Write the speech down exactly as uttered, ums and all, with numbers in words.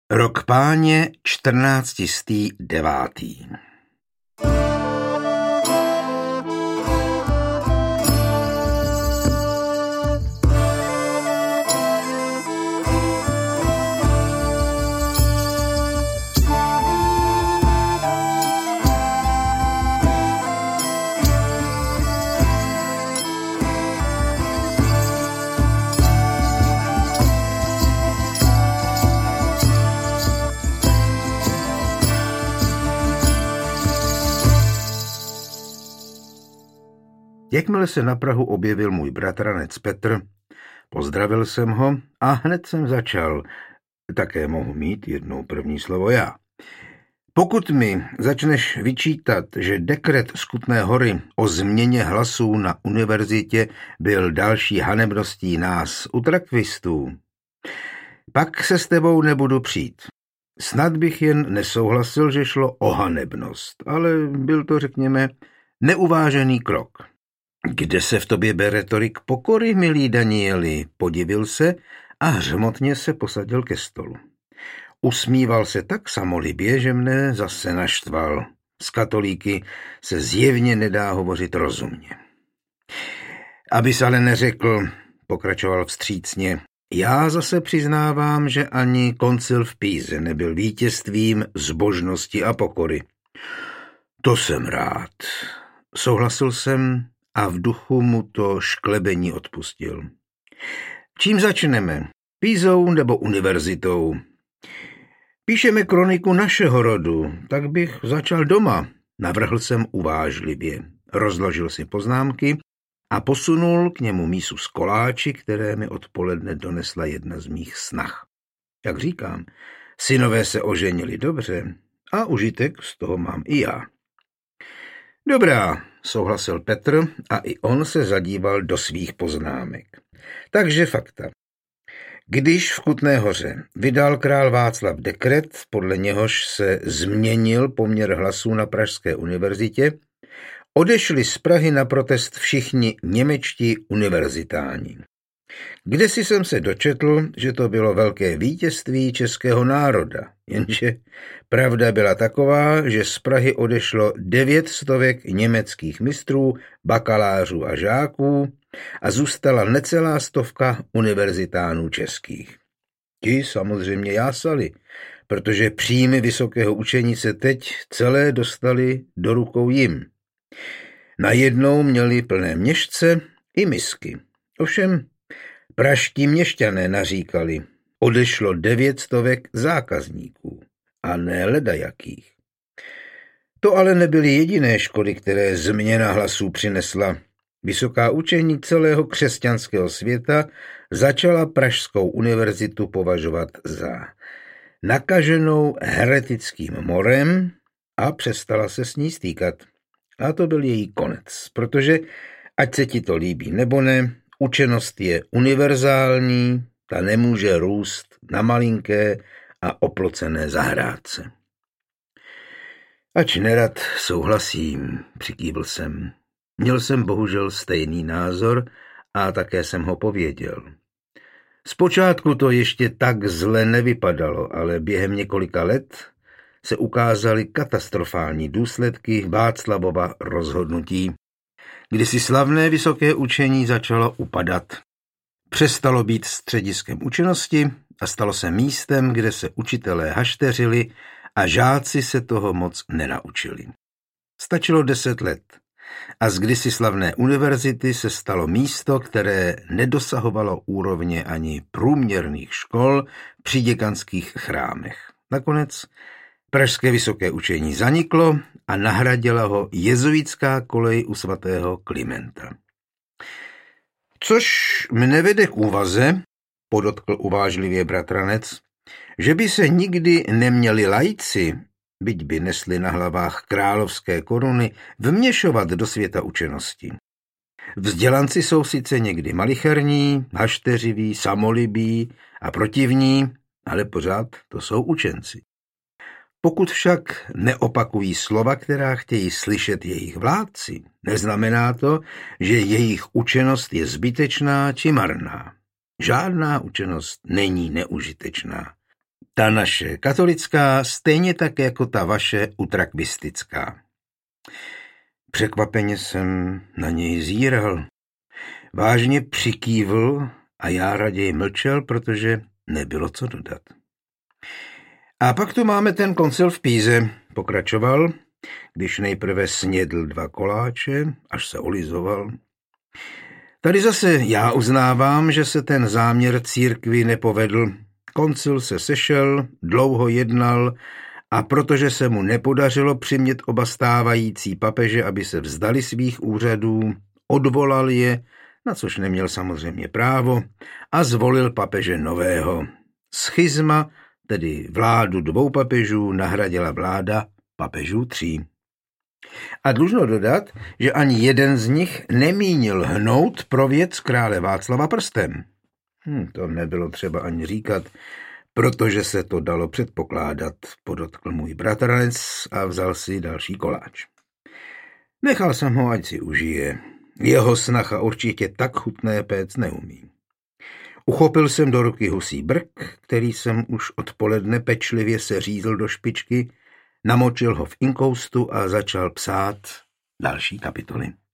Rok páně čtrnáctistý devátý. Jakmile se na prahu objevil můj bratranec Petr, pozdravil jsem ho a hned jsem začal. Také mohu mít jednou první slovo já. Pokud mi začneš vyčítat, že dekret z Kutné Hory o změně hlasů na univerzitě byl další hanebností nás utrakvistů, pak se s tebou nebudu přijít. Snad bych jen nesouhlasil, že šlo o hanebnost, ale byl to, řekněme, neuvážený krok. Kde se v tobě bere tolik pokory, milý Danieli? Podivil se a hřmotně se posadil ke stolu. Usmíval se tak samolibě, že mne zase naštval. S katolíky se zjevně nedá hovořit rozumně. Abys ale neřekl, pokračoval vstřícně, já zase přiznávám, že ani koncil v Píze nebyl vítězstvím zbožnosti a pokory. To jsem rád. Souhlasil jsem a v duchu mu to šklebení odpustil. Čím začneme? Pízou nebo univerzitou? Píšeme kroniku našeho rodu, tak bych začal doma, navrhl jsem uvážlivě. Rozložil si poznámky a posunul k němu mísu s koláči, které mi odpoledne donesla jedna z mých snah. Jak říkám, synové se oženili dobře a užitek z toho mám i já. Dobrá, souhlasil Petr a i on se zadíval do svých poznámek. Takže fakta. Když v Kutné Hoře vydal král Václav dekret, podle něhož se změnil poměr hlasů na Pražské univerzitě, odešli z Prahy na protest všichni němečtí univerzitáni. Kdesi jsem se dočetl, že to bylo velké vítězství českého národa, jenže pravda byla taková, že z Prahy odešlo devět stovek německých mistrů, bakalářů a žáků a zůstala necelá stovka univerzitánů českých. Ti samozřejmě jásali, protože příjmy vysokého učení se teď celé dostali do rukou jim. Najednou měli plné měšce i misky. Ovšem pražští měšťané naříkali, odešlo devět stovek zákazníků a ne ledajakých. To ale nebyly jediné škody, které změna hlasů přinesla. Vysoká učení celého křesťanského světa začala Pražskou univerzitu považovat za nakaženou heretickým morem a přestala se s ní stýkat. A to byl její konec, protože, ať se ti to líbí nebo ne, učenost je univerzální, ta nemůže růst na malinké a oplocené zahrádce. Ač nerad souhlasím, přikývl jsem. Měl jsem bohužel stejný názor a také jsem ho pověděl. Zpočátku to ještě tak zle nevypadalo, ale během několika let se ukázaly katastrofální důsledky Václavova rozhodnutí, kdy si slavné vysoké učení začalo upadat. Přestalo být střediskem učenosti a stalo se místem, kde se učitelé hašteřili a žáci se toho moc nenaučili. Stačilo deset let a z kdysi slavné univerzity se stalo místo, které nedosahovalo úrovně ani průměrných škol při děkanských chrámech. Nakonec Pražské vysoké učení zaniklo a nahradila ho jezuitská kolej u svatého Klimenta. Což mne vede k úvaze, podotkl uvážlivě bratranec, že by se nikdy neměli laici, byť by nesli na hlavách královské koruny, vměšovat do světa učenosti. Vzdělanci jsou sice někdy malicherní, hašteřiví, samolibí a protivní, ale pořád to jsou učenci. Pokud však neopakují slova, která chtějí slyšet jejich vládci, neznamená to, že jejich učenost je zbytečná či marná. Žádná učenost není neužitečná. Ta naše katolická, stejně tak jako ta vaše utrakvistická. Překvapeně jsem na něj zíral. Vážně přikývl a já raději mlčel, protože nebylo co dodat. A pak tu máme ten koncil v Píze, pokračoval, když nejprve snědl dva koláče, až se olizoval. Tady zase já uznávám, že se ten záměr církvi nepovedl. Koncil se sešel, dlouho jednal a protože se mu nepodařilo přimět oba stávající papeže, aby se vzdali svých úřadů, odvolal je, na což neměl samozřejmě právo, a zvolil papeže nového. Schizma, tedy vládu dvou papežů, nahradila vláda papežů tří. A dlužno dodat, že ani jeden z nich nemínil hnout pro věc krále Václava prstem. Hm, to nebylo třeba ani říkat, protože se to dalo předpokládat, podotkl můj bratranec a vzal si další koláč. Nechal jsem ho, ať si užije. Jeho snacha určitě tak chutné péct neumí. Uchopil jsem do ruky husí brk, který jsem už odpoledne pečlivě seřízl do špičky, namočil ho v inkoustu a začal psát další kapitoly.